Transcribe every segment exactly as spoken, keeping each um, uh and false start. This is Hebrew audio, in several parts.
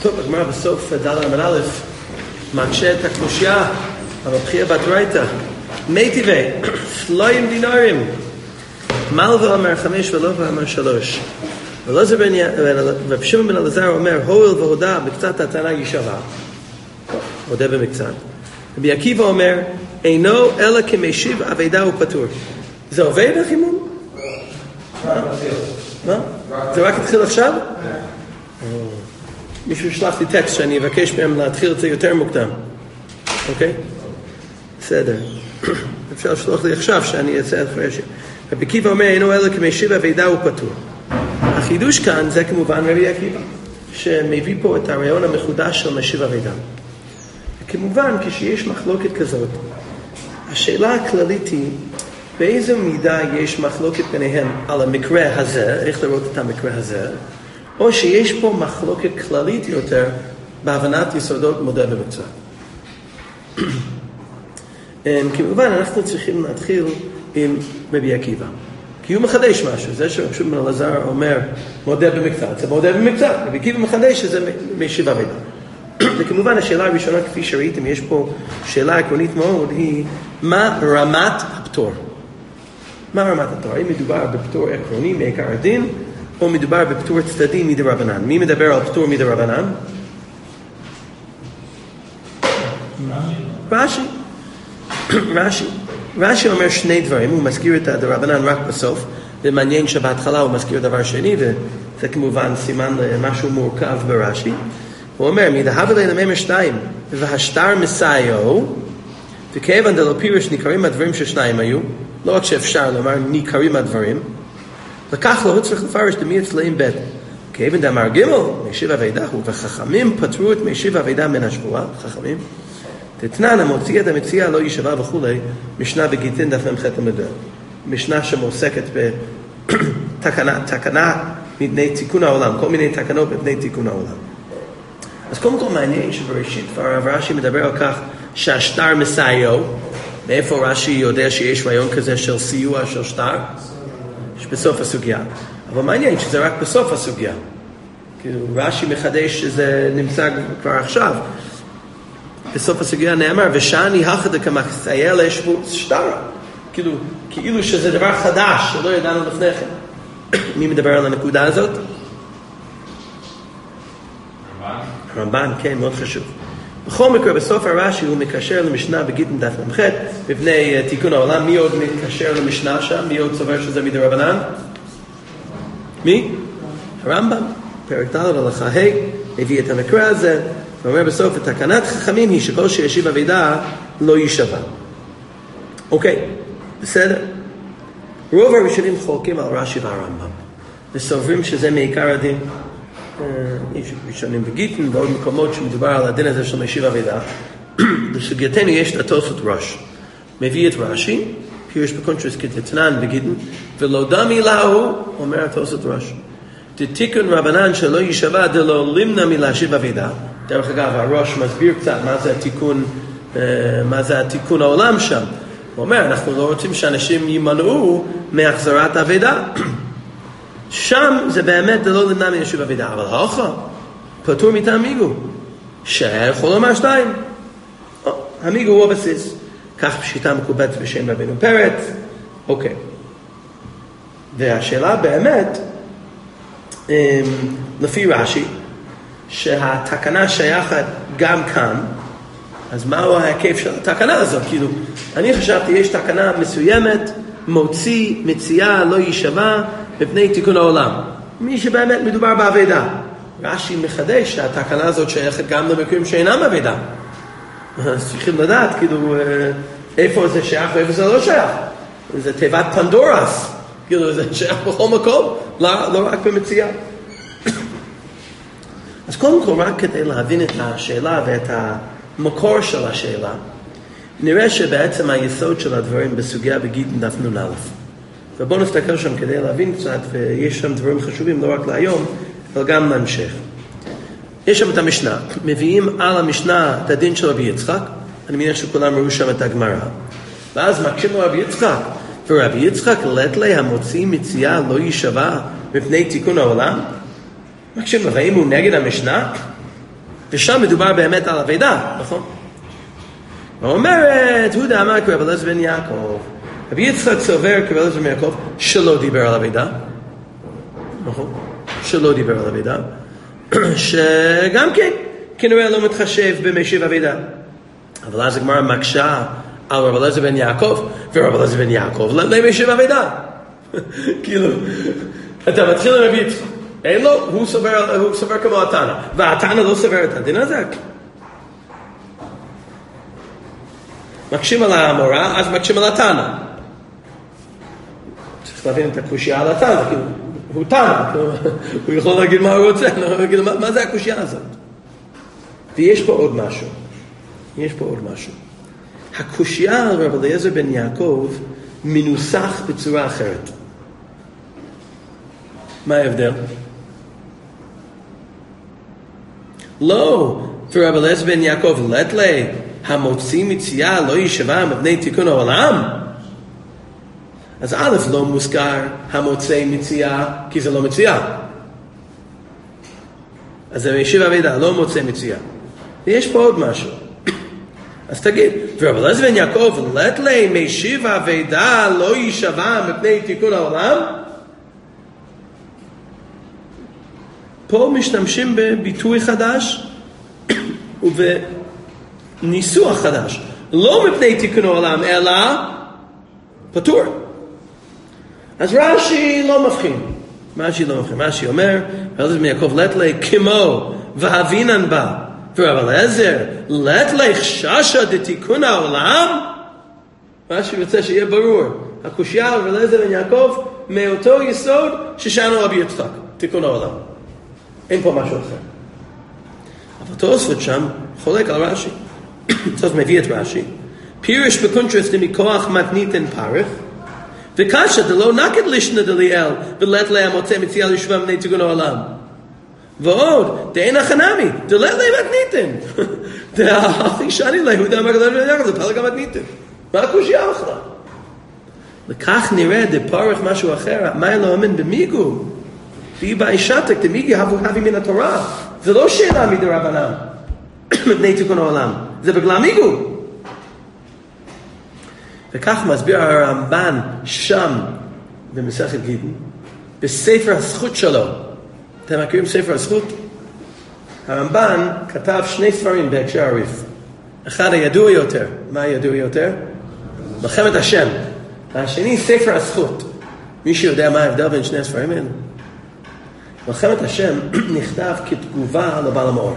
טוב, הגמרא בסוף ד' עמוד א' מקשה את הקושיה על הבחייה בתרייתא. מי טבעי, שלויים דינרים, מלווה אומר חמש ולובה אומר שלוש. ורב שמעון בן אלעזר אומר, הועיל והודה בקצת הטענה ישבה. הודה במקצת. רבי עקיבא אומר, אינו אלא כמשיב אבדה ופטור. זה עובד החימום? מה? זה רק התחיל עכשיו? מישהו שלח לי טקסט שאני אבקש מהם להתחיל את זה יותר מוקדם. אוקיי? בסדר. אפשר לשלוח לי עכשיו שאני אעשה את אחרי ש... רבי עקיבא אומר, אינו אלא כמשיב אבדה ופטור. החידוש כאן זה כמובן רבי עקיבא, שמביא פה את הרעיון המחודש של משיב אבדה. וכמובן, כשיש מחלוקת כזאת, השאלה הכללית היא, באיזו מידה יש מחלוקת ביניהם על המקרה הזה, איך לראות את המקרה הזה, או שיש פה מחלוקת כללית יותר בהבנת יסודות מודה במקצוע. כמובן, אנחנו צריכים להתחיל עם רבי עקיבא. כי הוא מחדש משהו, זה שרב שמעון בן אלעזר אומר מודה במקצת, זה מודה במקצת, רבי עקיבא מחדש שזה משיב אבדה. וכמובן השאלה הראשונה, כפי שראיתם, יש פה שאלה עקרונית מאוד, היא מה רמת הפטור? מה רמת הפטור? האם מדובר בפטור עקרוני מעיקר הדין, או מדובר בפטור צדדי מדרבנן? מי מדבר על פטור מדרבנן? רש"י. רש"י. רש"י אומר שני דברים, הוא מזכיר את הדרבנן רק בסוף, ומעניין שבהתחלה הוא מזכיר דבר שני, וזה כמובן סימן משהו מורכב ברש"י. הוא אומר, מדהב אלינו ממר שתיים, והשטר מסעיו, וכיוון דלא פירוש ניכרים הדברים ששניים היו, לא רק שאפשר לומר ניכרים הדברים, וכך לא צריך לפרש דמי אצלהם בית. כיוון דאמר גימל, משיב אבדה הוא, וחכמים פטרו את משיב אבדה מן השבועה, חכמים. תתנן המוציא את המציאה לא יישבע וכולי, משנה בגיטין דף מ"ח עמוד. משנה שמועסקת בתקנה, תקנה מפני תיקון העולם, כל מיני תקנות מפני תיקון העולם. אז קודם כל מעניין שבראשית כבר רש"י מדבר על כך שהשטר מסעיו. מאיפה רש"י יודע שיש רעיון כזה של סיוע של שטר? בסוף הסוגיה. אבל מעניין שזה רק בסוף הסוגיה. כאילו רש"י מחדש שזה נמצא כבר עכשיו. בסוף הסוגיה נאמר, ושאני החדה כמסייע לשטר. כאילו, כאילו שזה דבר חדש שלא ידענו לפני כן. מי מדבר על הנקודה הזאת? הרמב"ן, כן, מאוד חשוב. בכל מקרה, בסוף הרש"י הוא מקשר למשנה בגיטין דף מ"ח, בפני תיקון העולם. מי עוד מקשר למשנה שם? מי עוד סובר שזה מדרבנן? מי? הרמב"ם, פרק ד' הלכה ה', הביא את המקרה הזה, ואומר בסוף, תקנת חכמים היא שכל שישיב אבדה לא יישבע. אוקיי, בסדר. רוב הראשונים חולקים על רש"י והרמב"ם, וסוברים שזה מעיקר הדין. יש ראשונים בגיטין ועוד מקומות שמדובר על הדין הזה של משיב אבדה. בסוגייתנו יש את התוספות ראש. מביא את רש"י, פירוש בקונטרס כתתנן בגיטין, ולא דמי להו, אומר התוספות ראש. תתיקון רבנן שלא יישבע דלא למנע מלהשיב אבדה. דרך אגב, הראש מסביר קצת מה זה התיקון, מה זה התיקון העולם שם. הוא אומר, אנחנו לא רוצים שאנשים יימנעו מהחזרת אבדה. שם זה באמת לא למנע מלהשיב אבדה, אבל ההוכחה, פטור מטעם מיגו, שיכול לומר שתיים. המיגו הוא הבסיס. כך פשיטה מקובלת בשם רבינו פרץ. אוקיי. והשאלה באמת, לפי רש"י, שהתקנה שייכת גם כאן, אז מהו ההיקף של התקנה הזאת? כאילו, אני חשבתי, יש תקנה מסוימת, מוציא, מציאה, לא יישבע, בפני תיקון העולם. מי שבאמת מדובר באבדה. רש"י מחדש שהתקנה הזאת שייכת גם למקרים שאינם אבדה. אז צריכים לדעת, כאילו, איפה זה שייך ואיפה זה לא שייך. זה תיבת פנדורס. כאילו, זה שייך בכל מקום, לא, לא רק במציאה. אז קודם כל, רק כדי להבין את השאלה ואת המקור של השאלה, נראה שבעצם היסוד של הדברים בסוגיה בגיטין דף נ"א. ובואו נסתכל שם כדי להבין קצת, ויש שם דברים חשובים לא רק להיום, אבל גם להמשך. יש שם את המשנה, מביאים על המשנה את הדין של רבי יצחק, אני מניח שכולם ראו שם את הגמרא, ואז מקשים לו רבי יצחק, ורבי יצחק לת לי המוציא מציאה לא יישבע מפני תיקון העולם? מקשים לו, האם הוא נגד המשנה? ושם מדובר באמת על אבידה, נכון? ואומרת, הוא דאמר כרב אליעזר בן יעקב, רבי יצחק סובר כרב אליעזר בן יעקב, שלא דיבר על אבידה, נכון? שלא דיבר על אבידה, שגם כן, כנראה לא מתחשב במשיב אבידה. אבל אז הגמרא מקשה על רב אליעזר בן יעקב, ורב אליעזר בן יעקב למשיב אבידה. כאילו, אתה מתחיל עם רבי יצחק, אין לו, הוא סובר, הוא סובר כמו התנא, והתנא לא סובר את הדין הזה. מקשים על המורה, אז מקשים על התנא. צריך להבין את הקושיה על התנא, כאילו, הוא תנא, הוא יכול להגיד מה הוא רוצה, מה, מה זה הקושיה הזאת? ויש פה עוד משהו, יש פה עוד משהו. הקושיה על רב אליעזר בן יעקב מנוסח בצורה אחרת. מה ההבדל? לא, ורב אליעזר בן יעקב לת לי, המוציא מציאה לא ישבע מפני תיקון העולם. אז א' לא מוזכר המוציא מציאה, כי זה לא מציאה. אז זה משיב אבידה, לא מוציא מציאה. ויש פה עוד משהו. אז תגיד, ורב אליעזר בן יעקב לת לי משיב אבידה לא ישבע מפני תיקון העולם? פה משתמשים בביטוי חדש ובניסוח חדש. לא מפני תיקון העולם, אלא פטור. אז רש"י לא מבחין. רש"י לא מבחין. רש"י אומר, רב אליעזר בן יעקב לת לי כמו והבינן בה. ורב אליעזר לת לי חששה דתיקון העולם? רש"י רוצה שיהיה ברור. הקושיה על רב אליעזר בן יעקב מאותו יסוד ששאלנו רבי יצחק, תיקון העולם. אין פה משהו אחר. אבל תוספות שם חולק על רש"י. תוספות מביא את רש"י. פירש בקונטרסט מכוח מתניתן פרך, וקשה דלא נקד לשנה דליאל, ולת לה המוצא מציאה לשבע מפני תיקון העולם. ועוד, דאין החנמי, דלת לה מתניתן. דאחי שני לה, הוא דאמר גדול ולגדול, זה פלג המתניתן. מה הקושיה בכלל? לכך נראה דפרך משהו אחר, מה לא אמן במיגו? והיא באישתק, דמיגי הבו הביא מן התורה. זה לא שאלה מדרבנן, מפני תיקון העולם. זה בגלל מיגו. וכך מסביר הרמב"ן שם, במסכת גיטין, בספר הזכות שלו. אתם מכירים ספר הזכות? הרמב"ן כתב שני ספרים בהקשר הריף. אחד הידוע יותר. מה הידוע יותר? מלחמת השם. והשני ספר הזכות. מישהו יודע מה ההבדל בין שני הספרים האלה? מלחמת השם נכתב כתגובה לבעל המאור.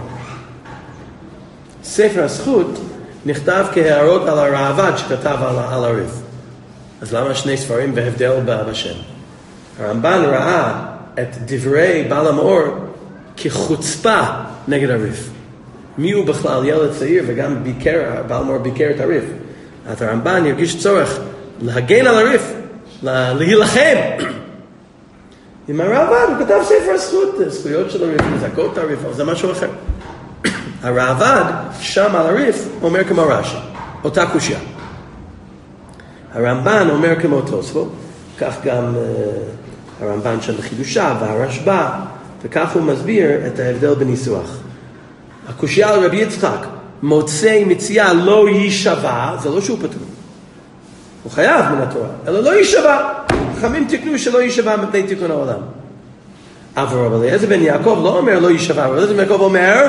ספר הזכות נכתב כהערות על הראב"ד שכתב על, על הריף. אז למה שני ספרים בהבדל בשם? הרמב"ן ראה את דברי בעל המאור כחוצפה נגד הריף. מי הוא בכלל? ילד צעיר, וגם ביקר, בעל המאור ביקר את הריף. אז הרמב"ן ירגיש צורך להגן על הריף, להילחם. עם הראב"ד הוא כתב ספר הזכות, זכויות של הריף, מזכות את הריף, אבל זה משהו אחר. הראב"ד שם על הריף אומר כמו רש"י, אותה קושיה. הרמב"ן אומר כמו תוספות, כך גם uh, הרמב"ן שם בחידושיו והרשב"א, וכך הוא מסביר את ההבדל בניסוח. הקושיה על רבי יצחק, מוצא מציאה לא יישבע, זה לא שהוא פטור. הוא חייב מן התורה, אלא לא יישבע. חכמים תקנו שלא יישבע מפני תיקון העולם. אבל רב אליעזר בן יעקב לא אומר לא יישבע, רב אליעזר בן יעקב אומר,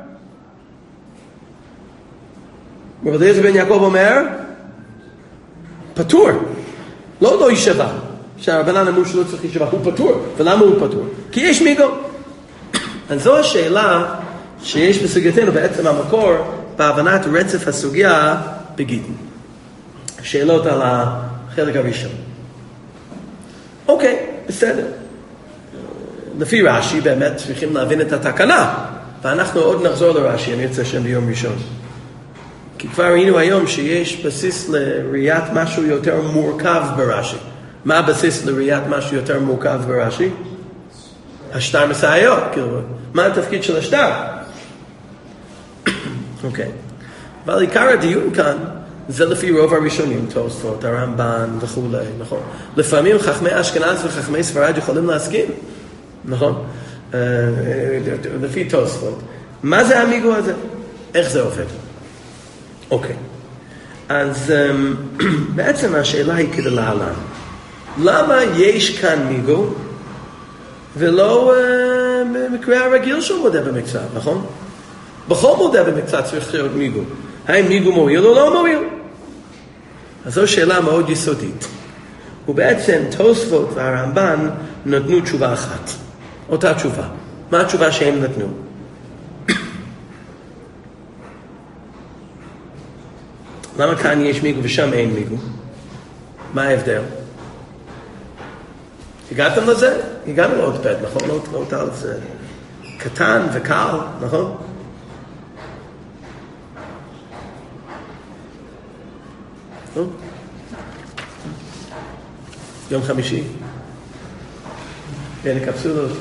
רב אליעזר בן יעקב אומר, פטור. לא לא יישבע. שהרבנן אמרו שלא צריך יישבע, הוא פטור. ולמה הוא פטור? כי יש מיגו. אז זו השאלה שיש בסוגייתנו בעצם המקור בהבנת רצף הסוגיה בגיטין. שאלות על החלק הראשון. אוקיי, בסדר. לפי רש"י באמת צריכים להבין את התקנה, ואנחנו עוד נחזור לרש"י, אני ארצה שם ביום ראשון. כי כבר ראינו היום שיש בסיס לראיית משהו יותר מורכב ברש"י. מה הבסיס לראיית משהו יותר מורכב ברש"י? השטר מסעיות, כאילו, מה התפקיד של השטר? אוקיי. אבל עיקר הדיון כאן, זה לפי רוב הראשונים, תוספות, הרמב"ן וכו', נכון? לפעמים חכמי אשכנז וחכמי ספרד יכולים להסכים, נכון? לפי תוספות, מה זה המיגו הזה? איך זה עובד? אוקיי. אז בעצם השאלה היא כדלהלן. למה יש כאן מיגו ולא מקרה הרגיל שהוא מודה במקצת, נכון? בכל מודה במקצת צריך להיות מיגו. האם מיגו מועיל או לא מועיל? אז זו שאלה מאוד יסודית. ובעצם תוספות והרמב"ן נתנו תשובה אחת. אותה תשובה. מה התשובה שהם נתנו? למה כאן יש מיגו ושם אין מיגו? מה ההבדל? הגעתם לזה? הגענו לעוד פד, נכון? לא, לא אותה לזה. קטן וקל, נכון? לא? יום חמישי. בין הקפסולות.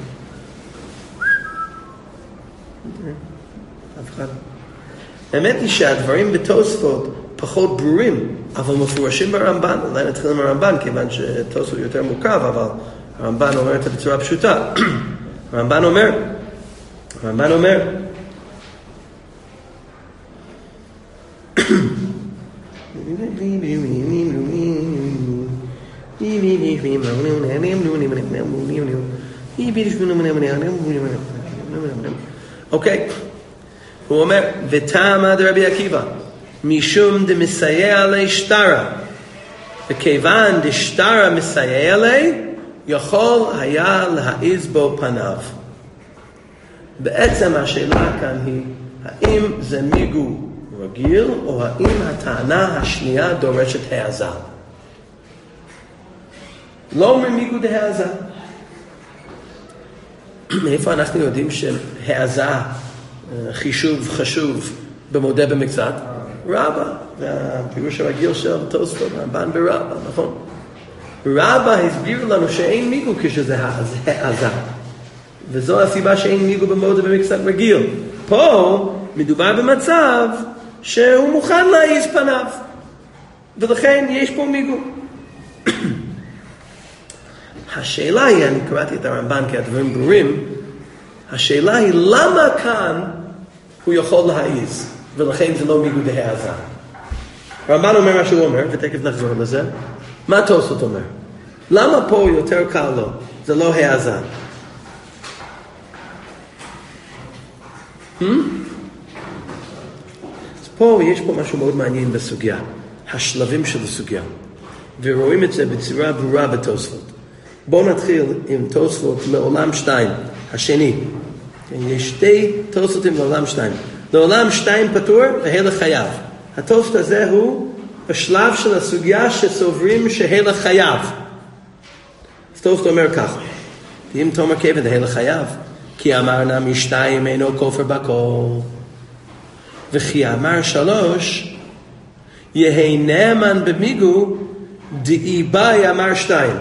אף אחד. האמת היא שהדברים בתוספות פחות ברורים, אבל מפורשים ברמב"ן. אולי נתחיל עם הרמב"ן, כיוון שתוספות יותר מורכב, אבל הרמב"ן אומר את זה בצורה פשוטה. הרמב"ן אומר, הרמב"ן אומר, אוקיי, הוא אומר, וטעמא דרבי עקיבא, משום דמסייע לי שטרה, וכיוון דשטרה מסייע לי, יכול היה להעיז בו פניו. בעצם השאלה כאן היא, האם זה מיגו רגיל, או האם הטענה השנייה דורשת העזה? לא ממיגו דהעזה. מאיפה אנחנו יודעים שהעזה חישוב חשוב במודה במקצת? רבא, והפירוש הרגיל של תוספות, הרמב"ן ברבא, נכון? רבא הסביר לנו שאין מיגו כשזה העזה. וזו הסיבה שאין מיגו במודה במקצת רגיל. פה מדובר במצב שהוא מוכן להעיז פניו. ולכן יש פה מיגו. השאלה היא, אני קראתי את הרמב"ן כי הדברים ברורים, השאלה היא למה כאן הוא יכול להעיז, ולכן זה לא מיגו דהעזה. הרמב"ן אומר מה שהוא אומר, ותכף נחזור לזה. מה תוספות אומר? למה פה יותר קל לו? זה לא העזה. Hmm? אז פה יש פה משהו מאוד מעניין בסוגיה, השלבים של הסוגיה, ורואים את זה בצורה ברורה בתוספות. בואו נתחיל עם תוספות לעולם שתיים, השני. יש שתי תוספות לעולם שתיים. לעולם שתיים פטור והלך חייב. התוספות הזה הוא בשלב של הסוגיה שסוברים שהלך חייב. אז תוספות אומר כך, אם תאמר כיוון דהלך חייב, כי אמרנה משתיים אינו כופר בכל, וכי אמר שלוש, יהי נאמן במיגו, דאי באי אמר שתיים.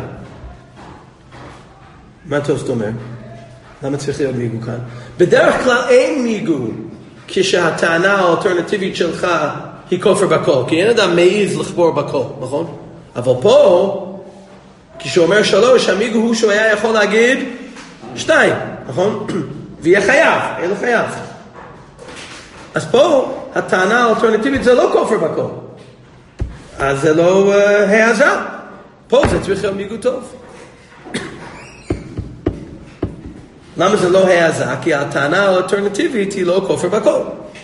מה תוספות אומר? למה צריך להיות מיגו כאן? בדרך כלל אין מיגו כשהטענה האלטרנטיבית שלך היא כופר בכל, כי אין אדם מעיז לחבור בכל, נכון? אבל פה, כשהוא אומר שלוש, המיגו הוא שהוא היה יכול להגיד שתיים, נכון? ויהיה חייב, אין לו חייב. אז פה הטענה האלטרנטיבית זה לא כופר בכל, אז זה לא uh, העזה. פה זה צריך להיות מיגו טוב. למה זה לא העזה? כי הטענה האלטרנטיבית היא לא כופר בכל.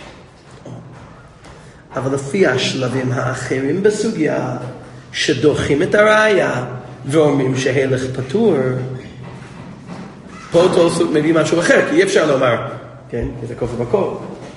אבל לפי השלבים האחרים בסוגיה, שדוחים את הראייה ואומרים שהלך פטור, פה תוספות מביא משהו אחר, כי אי אפשר לומר, כן, כי זה כופר בכל.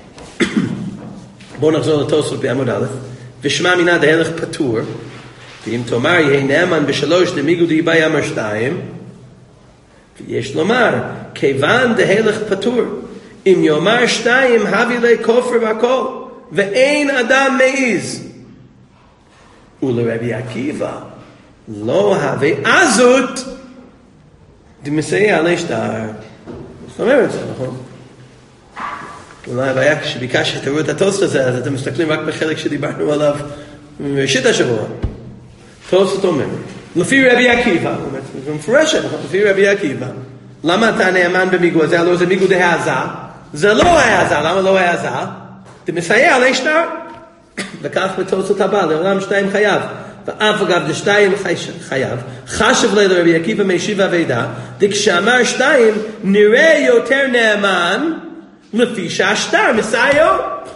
בואו נחזור לתוספות בעמוד א', ושמע מינה דהלך פטור, ואם תאמר יהי נאמן בשלוש דמיגו דאי באי אמר שתיים, יש לומר, כיוון דהלך פטור, אם יאמר שתיים, הביא לי כופר בכל, ואין אדם מעיז. ולרבי עקיבא, לא הביא עזות, דמסייע לי שטר. זאת אומרת זה, נכון? אולי הבעיה כשביקש שתראו את התוספות הזה, אז אתם מסתכלים רק בחלק שדיברנו עליו בראשית השבוע. תוספות אומר, לפי רבי עקיבא, זה מפורשת, לפי רבי עקיבא, למה אתה נאמן במיגו הזה? הלוא זה מיגו דהעזה, זה לא היה זר, למה לא היה זר? זה מסייע עלי שטר. וכך בתוספות הבא, לעולם שתיים חייב. ואף אגב דשתיים חייב, חשב לי לרבי עקיבא מישיבה ואידה, דכשאמר שתיים נראה יותר נאמן לפי שהשטר מסייעו.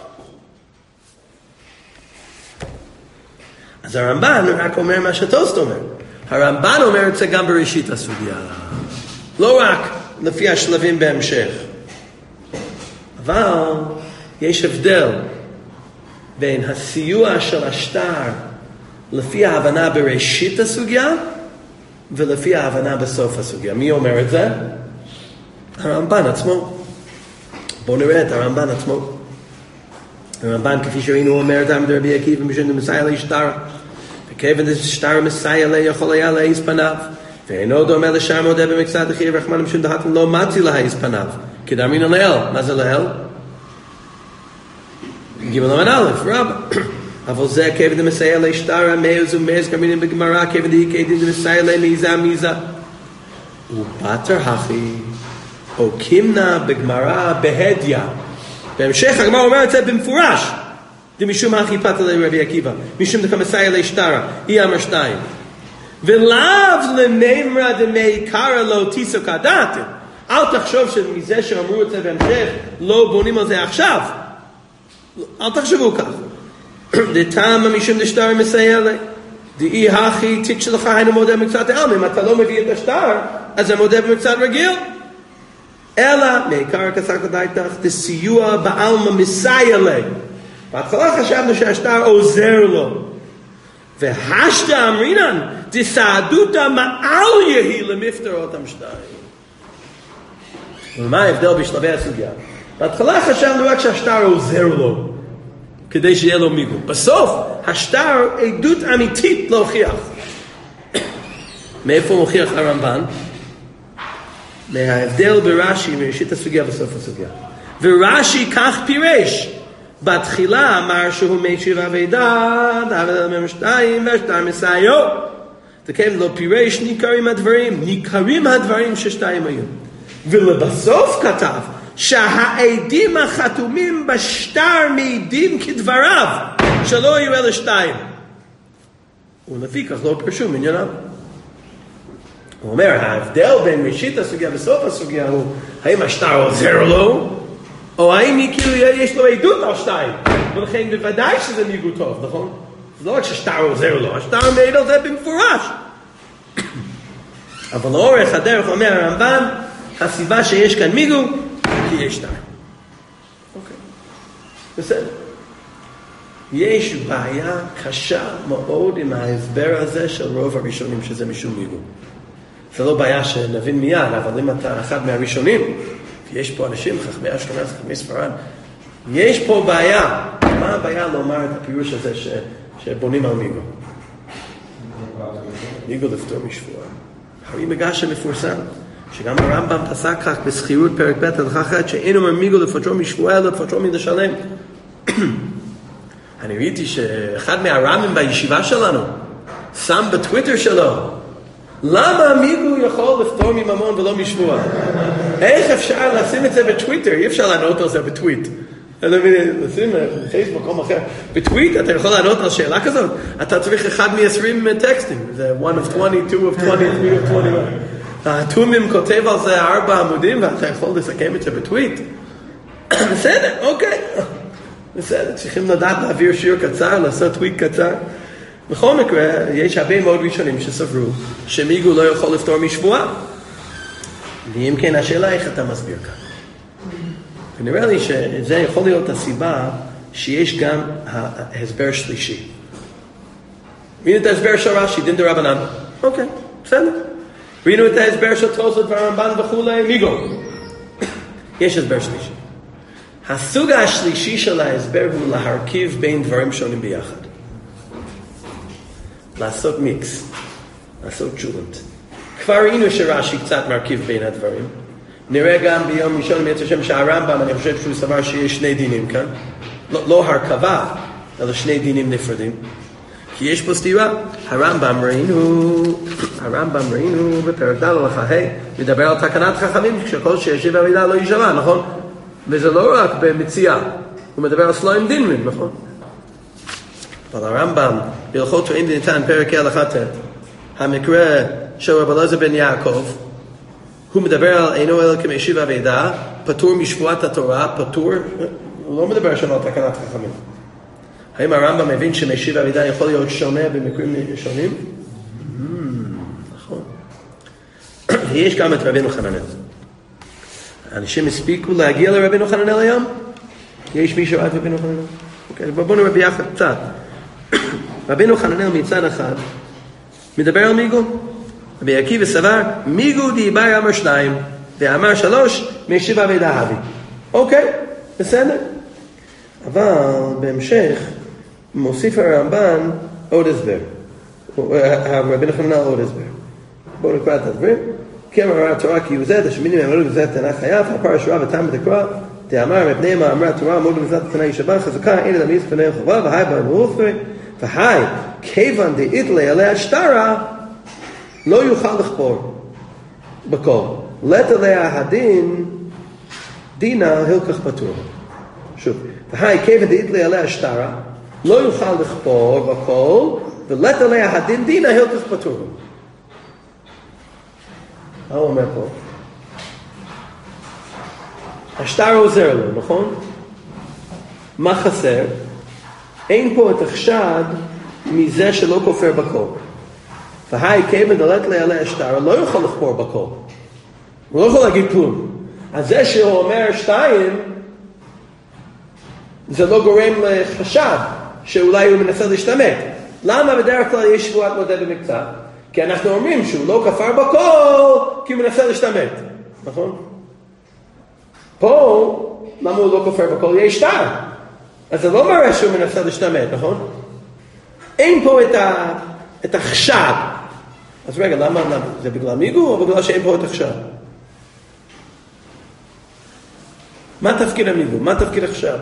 אז הרמב"ן רק אומר מה שתוספות אומר. הרמב"ן אומר את זה גם בראשית הסוגיה. לא רק לפי השלבים בהמשך. אבל יש הבדל בין הסיוע של השטר לפי ההבנה בראשית הסוגיה ולפי ההבנה בסוף הסוגיה. מי אומר את זה? הרמב"ן עצמו. בואו נראה את הרמב"ן עצמו. הרמב"ן כפי שראינו אומר את עמד רבי עקיבא משום דמסייע לי שטר. וכיוון דשטר מסייע לי יכול היה להעיז פניו. ואינו דומה לשאר מודה במקצת דחי רחמן משום דהתן לא מצי להעיז פניו. כדאמרינן לאל. מה זה לאל? גימל אמן א', רב. אבל זה כיוון דמסייע לי שטר מאז ומאז כמינן בגמרא כיוון דהיקדין דמסייע לי מיזה מיזה. ובטר הכי או קימנה בגמרא בהדיא. בהמשך הגמרא אומר את זה במפורש. דמשום הכי פתר לי רבי עקיבא. משום דכמסייע לי שטר. אי אמר שתיים. ולאו למימרא דמי קרא לו טיסו כדעתם. אל תחשוב שמזה שאמרו את זה בהמשך לא בונים על זה עכשיו. אל תחשבו כך. דתמה משום דשטר מסייע לי. דאי הכי תיק שלך היינו מודה במקצת העלמא. אם אתה לא מביא את השטר, אז זה מודה במקצת רגיל. אלא, מעיקר כסק לדייתך, דסיוע בעלמא מסייע לי. בהתחלה חשבנו שהשטר עוזר לו. והשתה אמרינן, דסעדותא מעל יהי למפטר אותם שתיים. ומה ההבדל בשלבי הסוגיה? בהתחלה חשבנו רק שהשטר עוזר לו, כדי שיהיה לו מיגו. בסוף, השטר עדות אמיתית להוכיח. מאיפה מוכיח הרמב"ן? מההבדל ברש"י מראשית הסוגיה בסוף הסוגיה. ורש"י כך פירש. בתחילה אמר שהוא מישיבה ואידה, דאבל אמר שתיים והשטר מסייעו. זה כן, לא פירש ניכרים הדברים, ניכרים הדברים ששתיים היו. ולבסוף כתב, שהעדים החתומים בשטר מעידים כדבריו, שלא יהיו אלה שתיים. ולפי כך לא פרשו מעניינם. הוא אומר, ההבדל בין ראשית הסוגיה וסוף הסוגיה הוא, האם השטר עוזר לו, או האם כאילו יש לו עדות על שתיים. ולכן בוודאי שזה ניגוד טוב, נכון? זה לא רק ששטר עוזר לו, השטר מעיד על זה במפורש. אבל לאורך הדרך אומר הרמב"ן, הסיבה שיש כאן מיגו, כי יש שטר. אוקיי. בסדר. יש בעיה קשה מאוד עם ההסבר הזה של רוב הראשונים שזה משום מיגו. זה לא בעיה שנבין מיד, אבל אם אתה אחד מהראשונים, יש פה אנשים, חכמי אשכנז, חכמי ספרד, יש פה בעיה. מה הבעיה לומר את הפירוש הזה ש, שבונים על מיגו? מיגו לפטור משבועה. הרי מגש המפורסם, שגם הרמב"ם פסק כך בסחירות פרק ב' הלכה אחת, שאין אומר מיגו לפטור משבועה, אלא לפטור מלשלם. אני ראיתי שאחד מהרמים בישיבה שלנו, שם בטוויטר שלו, למה מיגו יכול לפטור מממון ולא משבועה? איך אפשר לשים את זה בטוויטר? אי אפשר לענות על זה בטוויט. לשים בפייסבוק או אחר. בטוויט אתה יכול לענות על שאלה כזאת. אתה צריך אחד מ-עשרים טקסטים. זה one of twenty, two of twenty, three of twenty. התומים כותב על זה ארבע עמודים ואתה יכול לסכם את זה בטוויט. בסדר, אוקיי. בסדר, צריכים לדעת להעביר שיר קצר, לעשות טוויט קצר. בכל מקרה, יש הרבה מאוד ראשונים שסברו שמיגו לא יכול לפתור משבועה. ואם כן, השאלה איך אתה מסביר כאן. ונראה לי שזה יכול להיות הסיבה שיש גם ההסבר שלישי. ראינו את ההסבר של רש"י, דין דרבנן. אוקיי, בסדר. ראינו את ההסבר של תוספות והרמב"ן וכולי, מיגו. יש הסבר שלישי. הסוג השלישי של ההסבר הוא להרכיב בין דברים שונים ביחד. לעשות מיקס, לעשות צ'ולנט. כבר ראינו שרש"י קצת מרכיב בין הדברים. נראה גם ביום ראשון מיצר שם שהרמב"ם, אני חושב שהוא סבר שיש שני דינים כאן. לא, לא הרכבה, אלא שני דינים נפרדים. כי יש פה סתירה. הרמב"ם ראינו, הרמב"ם ראינו בפרק ד' הלכה ה', מדבר על תקנת חכמים, כשכל שישיב המילה לא יישמע, נכון? וזה לא רק במציאה, הוא מדבר על סלויים דינרים, נכון? אבל הרמב"ם, בהלכות תורין דניתן, פרק הלכה ט', המקרה של רב אלעזר בן יעקב, הוא מדבר על אינו אלא כמשיב אבדה, פטור משבועת התורה, פטור, הוא לא מדבר שם על תקנת חכמים. האם הרמב"ם מבין שמשיב אבדה יכול להיות שונה במקרים שונים? נכון. ויש גם את רבינו חננאל. אנשים הספיקו להגיע לרבינו חננאל היום? יש מישהו עד רבינו חננאל? אוקיי, בואו נראה ביחד קצת. רבינו חננאל מצד אחד מדבר על מיגו. רבי עקיבא סבר, מיגו דיבר אמר שניים, ואמר שלוש, משיב אבדה אבי. אוקיי, בסדר. אבל בהמשך מוסיף הרמב"ן עוד הסבר. רבינו חננאל עוד הסבר. בואו נקרא את הסבר. כי אמר התורה כי הוא זה, תשמינים אמרו וזה תנא חייב, הפרש רב ותם בדקרא, תאמר מפני מה אמרה התורה, עמוד במצוות תנא ישבח, חזקה, אין אדם יצא פני חובה, והי בה ברופא, והי, כיוון דאיתלי עליה שטרה, לא יוכל לכפור בכל. לת עליה הדין, דינה הלקח פטור. שוב, והי, כיוון דאיתלי עליה שטרה, לא יוכל לכפור בכל, ולת עליה הדין, דינה הלקח פטור. מה הוא אומר פה? השטר עוזר לו, נכון? מה חסר? אין פה את החשד מזה שלא כופר בכל. והי כיוון דלת לי עליה השטר, לא יכול לכפור בכל. הוא לא יכול להגיד כלום. אז זה שהוא אומר שתיים, זה לא גורם לחשד שאולי הוא מנסה להשתמט. למה בדרך כלל יש שבועת מודה במקצת? כי אנחנו אומרים שהוא לא כפר בכל, כי הוא מנסה להשתמט. נכון? פה, למה הוא לא כופר בכל? יש שטר. אז זה לא מראה שהוא מנסה להשתמט, נכון? אין פה את, ה, את החשד. אז רגע, למה, למה? זה בגלל מיגו או בגלל שאין פה את החשד? מה תפקיד המיגו? מה תפקיד החשד?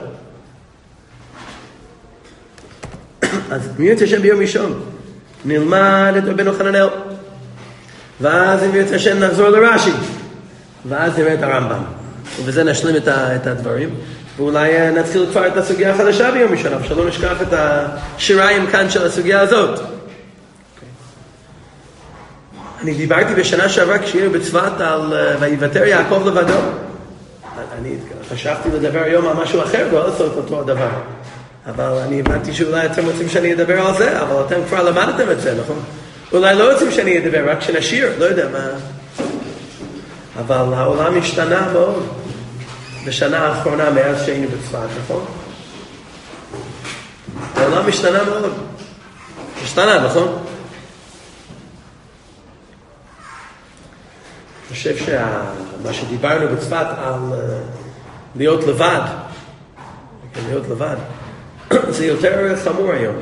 אז מי יוצא שם ביום ראשון? נלמד את רבינו חננאל, ואז אם יוצא שם נחזור לרש"י, ואז נראה את הרמב"ם, ובזה נשלים את, ה, את הדברים, ואולי נתחיל כבר את הסוגיה החדשה ביום ראשון, אבל שלא נשכח את השיריים כאן של הסוגיה הזאת. Okay. אני דיברתי בשנה שעברה כשהיינו בצפת על ויוותר יעקב לבדו. אני חשבתי לדבר היום על משהו אחר, ולא לעשות אותו הדבר. אבל אני הבנתי שאולי אתם רוצים שאני אדבר על זה, אבל אתם כבר למדתם את זה, נכון? אולי לא רוצים שאני אדבר, רק שנשיר, לא יודע מה. אבל העולם השתנה מאוד בשנה האחרונה מאז שהיינו בצפת, נכון? העולם השתנה מאוד. השתנה, נכון? אני חושב שמה שדיברנו בצפת על להיות לבד, להיות לבד, זה יותר חמור היום.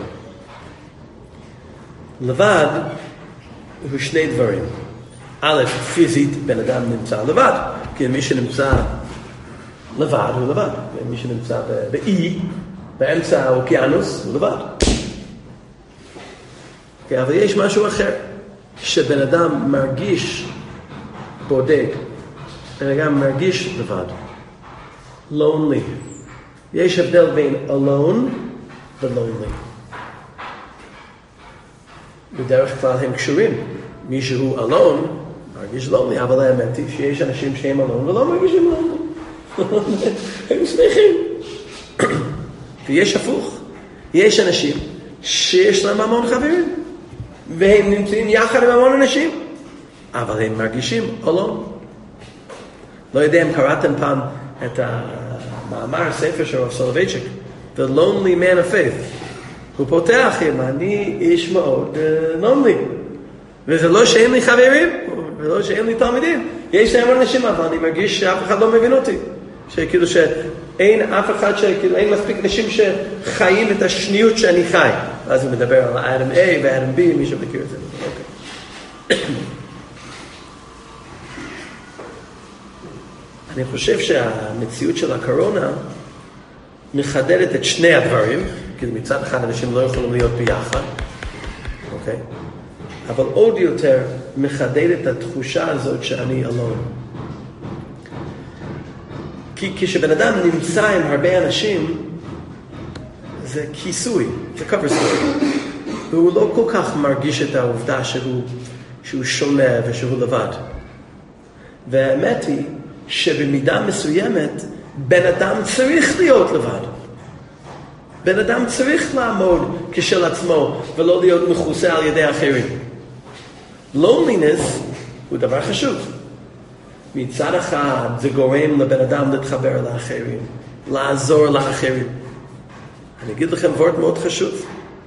לבד הוא שני דברים. א', פיזית, בן אדם נמצא לבד. כי מי שנמצא לבד הוא לבד. ומי שנמצא באי, באמצע האוקיינוס, הוא לבד. Okay, אבל יש משהו אחר. שבן אדם מרגיש בודד. בן אדם מרגיש לבד. lonely. יש הבדל בין alone ו-lonely. בדרך כלל הם קשורים. מי שהוא alone מרגיש lonely, אבל האמת היא שיש אנשים שהם alone ולא מרגישים lonely. הם שמחים. ויש הפוך. יש אנשים שיש להם המון חברים, והם נמצאים יחד עם המון אנשים, אבל הם מרגישים alone. לא יודע אם קראתם פעם את ה... מאמר ספר של רב סולובייצ'יק, The Lonely Man of Faith. הוא פותח עם, אני איש מאוד uh, lonely. וזה לא שאין לי חברים, ולא שאין לי תלמידים. יש להם אנשים, אבל אני מרגיש שאף אחד לא מבין אותי. שכאילו שאין אף אחד, שכאילו אין מספיק אנשים שחיים את השניות שאני חי. אז הוא מדבר על האדם A והאדם B, מי שמכיר את זה. אוקיי. אני חושב שהמציאות של הקורונה מחדדת את שני הדברים, כי מצד אחד אנשים לא יכולים להיות ביחד, אוקיי? אבל עוד יותר מחדדת את התחושה הזאת שאני אלון. כי כשבן אדם נמצא עם הרבה אנשים, זה כיסוי, זה cover story. והוא לא כל כך מרגיש את העובדה שהוא, שהוא שונה ושהוא לבד. והאמת היא שבמידה מסוימת, בן אדם צריך להיות לבד. בן אדם צריך לעמוד כשל עצמו ולא להיות מכוסה על ידי אחרים. Loneliness הוא דבר חשוב. מצד אחד זה גורם לבן אדם להתחבר לאחרים, לעזור לאחרים. אני אגיד לכם וורט מאוד חשוב.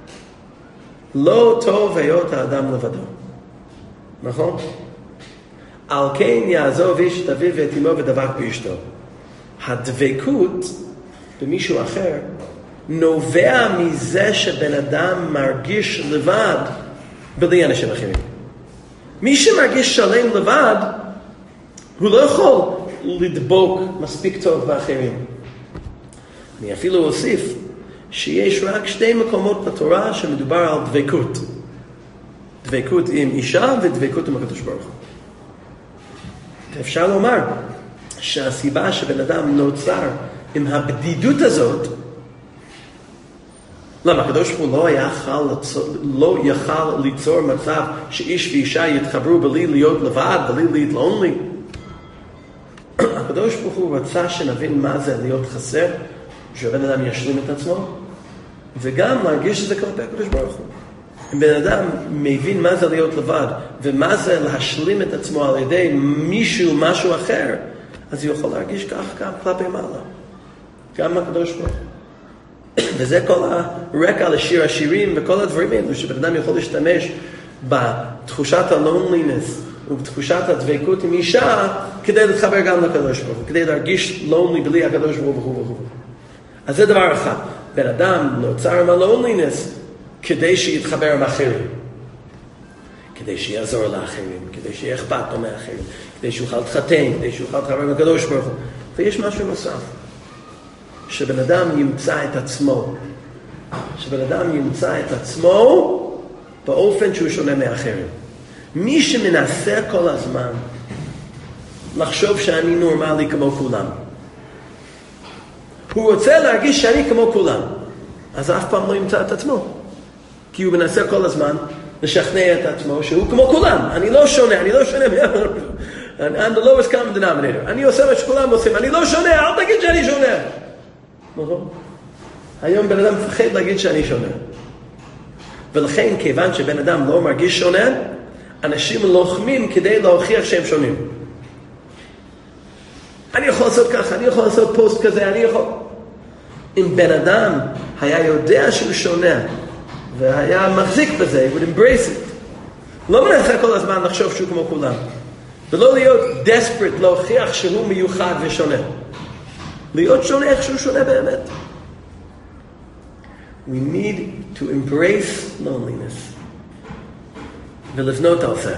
לא טוב היות האדם לבדו. נכון? על כן יעזוב איש את אביו ואת אמו ודבק באשתו. הדבקות במישהו אחר נובע מזה שבן אדם מרגיש לבד בלי אנשים אחרים. מי שמרגיש שלם לבד, הוא לא יכול לדבוק מספיק טוב באחרים. אני אפילו אוסיף שיש רק שתי מקומות בתורה שמדובר על דבקות. דבקות עם אישה ודבקות עם הקדוש ברוך הוא. אפשר לומר שהסיבה שבן אדם נוצר עם הבדידות הזאת, למה הקדוש ברוך הוא לא יכל, לא יכל ליצור מצב שאיש ואישה יתחברו בלי להיות לבד, בלי להיות lonely? הקדוש ברוך הוא רצה שנבין מה זה להיות חסר, שבן אדם ישלים את עצמו, וגם להרגיש שזה כלפי הקדוש ברוך הוא. אם בן אדם מבין מה זה להיות לבד, ומה זה להשלים את עצמו על ידי מישהו, משהו אחר, אז הוא יכול להרגיש כך גם כלפי מעלה. גם הקדוש ברוך הוא. וזה כל הרקע לשיר השירים וכל הדברים האלו, שבן אדם יכול להשתמש בתחושת הלונלינס ובתחושת הדבקות עם אישה, כדי להתחבר גם לקדוש ברוך הוא, כדי להרגיש לונלי בלי הקדוש ברוך הוא וכו'. אז זה דבר אחד. בן אדם נוצר עם הלונלינס, כדי שיתחבר עם אחרים, כדי שיעזור לאחרים, כדי שיהיה אכפת לו מאחרים, כדי שיוכל להתחתן, כדי שיוכל להתחבר עם הקדוש ברוך הוא. ויש משהו נוסף, שבן אדם ימצא את עצמו, שבן אדם ימצא את עצמו באופן שהוא שונה מאחרים. מי שמנסה כל הזמן לחשוב שאני נורמלי כמו כולם, הוא רוצה להרגיש שאני כמו כולם, אז אף פעם לא ימצא את עצמו. כי הוא מנסה כל הזמן לשכנע את עצמו שהוא כמו כולם. אני לא שונה, אני לא שונה. I'm the lowest common denominator. אני עושה מה שכולם עושים. אני לא שונה, אל תגיד שאני שונה. נכון? היום בן אדם מפחד להגיד שאני שונה. ולכן, כיוון שבן אדם לא מרגיש שונה, אנשים לוחמים כדי להוכיח שהם שונים. אני יכול לעשות ככה, אני יכול לעשות פוסט כזה, אני יכול... אם בן אדם היה יודע שהוא שונה, והיה מחזיק בזה, הוא would embrace it. לא מנסה כל הזמן לחשוב שהוא כמו כולם. ולא להיות desperate, להוכיח שהוא מיוחד ושונה. להיות שונה איך שהוא שונה באמת. We need to embrace loneliness. ולבנות על זה.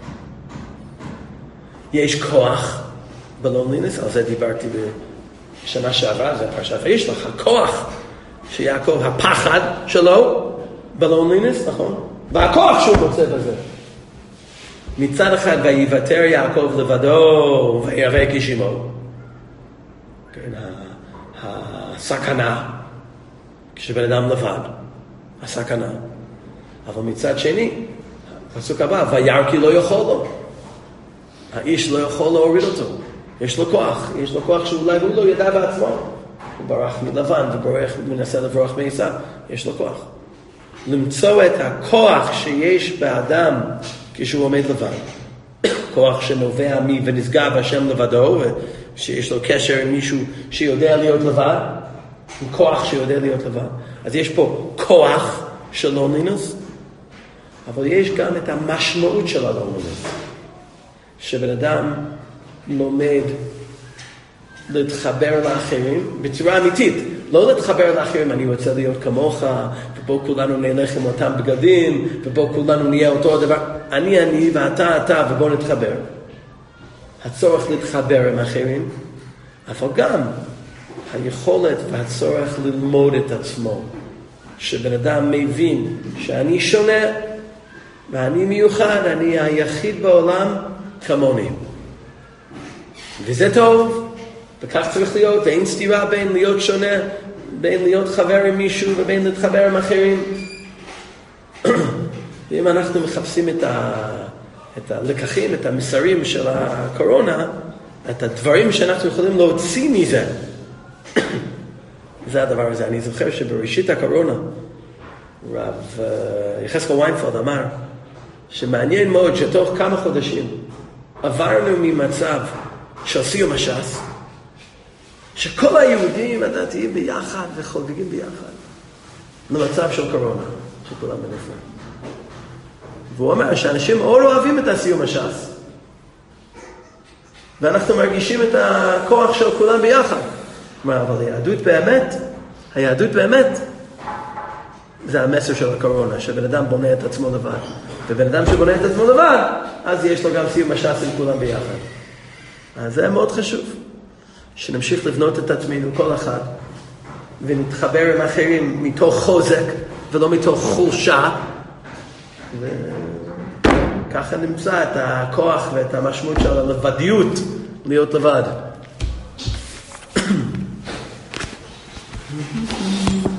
יש כוח ב-loneliness, על זה דיברתי בשנה שעברה, זה פרשת וישלח, הכוח שיעקב, הפחד שלו, ב-loneliness, נכון? והכוח שהוא מוצא בזה. מצד אחד, ויוותר יעקב לבדו, וירא איש עמו. כן, הסכנה, כשבן אדם לבד, הסכנה. אבל מצד שני, הפסוק הבא, וירא כי לא יכול לו. האיש לא יכול להוריד אותו. יש לו כוח, יש לו כוח שאולי הוא לא ידע בעצמו. הוא ברח מלבן וברח, מנסה לברוח מעשיו. יש לו כוח. למצוא את הכוח שיש באדם כשהוא עומד לבד. כוח שנובע מי ונשגב השם לבדו, ושיש לו קשר עם מישהו שיודע להיות לבד. כוח שיודע להיות לבד. אז יש פה כוח של לונלינס, אבל יש גם את המשמעות של הלונלינס. שבן אדם לומד להתחבר לאחרים בצורה אמיתית. לא להתחבר לאחרים, אני רוצה להיות כמוך, ובו כולנו נלך עם אותם בגדים, ובו כולנו נהיה אותו הדבר. אני אני ואתה אתה, ובוא נתחבר. הצורך להתחבר עם אחרים, אבל גם היכולת והצורך ללמוד את עצמו. שבן אדם מבין שאני שונה, ואני מיוחד, אני היחיד בעולם כמוני. וזה טוב, וכך צריך להיות, ואין סתירה בין להיות שונה, בין להיות חבר עם מישהו ובין להתחבר עם אחרים. ואם אנחנו מחפשים את, ה, את הלקחים, את המסרים של הקורונה, את הדברים שאנחנו יכולים להוציא מזה, זה הדבר הזה. אני זוכר שבראשית הקורונה, רב יחזקאל ויינפלד אמר, שמעניין מאוד שתוך כמה חודשים עברנו ממצב של סיום הש"ס, שכל היהודים הדתיים ביחד וחוגגים ביחד, למצב של קורונה, שכולם בנפרד. והוא אומר שאנשים מאוד אוהבים את הסיום הש"ס, ואנחנו מרגישים את הכוח של כולם ביחד. אומר, אבל היהדות באמת, היהדות באמת, זה המסר של הקורונה, שבן אדם בונה את עצמו לבד. ובן אדם שבונה את עצמו לבד, אז יש לו גם סיום הש"ס עם כולם ביחד. אז זה מאוד חשוב, שנמשיך לבנות את עצמנו כל אחד, ונתחבר עם אחרים מתוך חוזק, ולא מתוך חולשה, וככה נמצא את הכוח ואת המשמעות של הלבדיות, להיות לבד.